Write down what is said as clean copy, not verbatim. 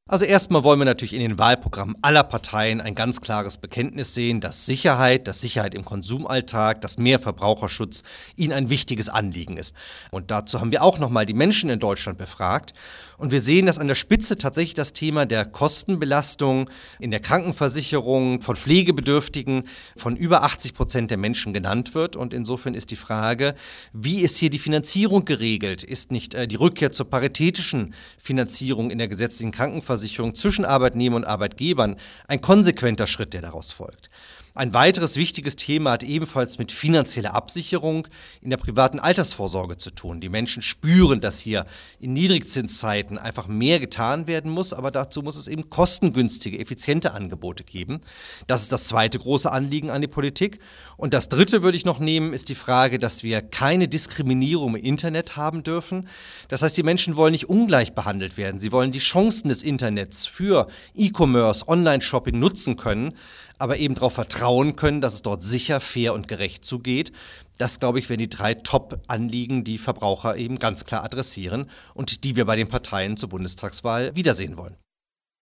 Also erstmal wollen wir natürlich in den Wahlprogrammen aller Parteien ein ganz klares Bekenntnis sehen, dass Sicherheit im Konsumalltag, dass mehr Verbraucherschutz ihnen ein wichtiges Anliegen ist. Und dazu haben wir auch nochmal die Menschen in Deutschland befragt. Und wir sehen, dass an der Spitze tatsächlich das Thema der Kostenbelastung in der Krankenversicherung von Pflegebedürftigen von über 80% der Menschen genannt wird. Und insofern ist die Frage, wie ist hier die Finanzierung geregelt? Ist nicht die Rückkehr zur paritätischen Finanzierung in der gesetzlichen Krankenversicherung zwischen Arbeitnehmern und Arbeitgebern ein konsequenter Schritt, der daraus folgt? Ein weiteres wichtiges Thema hat ebenfalls mit finanzieller Absicherung in der privaten Altersvorsorge zu tun. Die Menschen spüren, dass hier in Niedrigzinszeiten einfach mehr getan werden muss, aber dazu muss es eben kostengünstige, effiziente Angebote geben. Das ist das zweite große Anliegen an die Politik. Und das dritte würde ich noch nehmen, ist die Frage, dass wir keine Diskriminierung im Internet haben dürfen. Das heißt, die Menschen wollen nicht ungleich behandelt werden. Sie wollen die Chancen des Internets für E-Commerce, Online-Shopping nutzen können, aber eben darauf vertrauen können, dass es dort sicher, fair und gerecht zugeht. Das, glaube ich, wären die 3 Top-Anliegen, die Verbraucher eben ganz klar adressieren und die wir bei den Parteien zur Bundestagswahl wiedersehen wollen.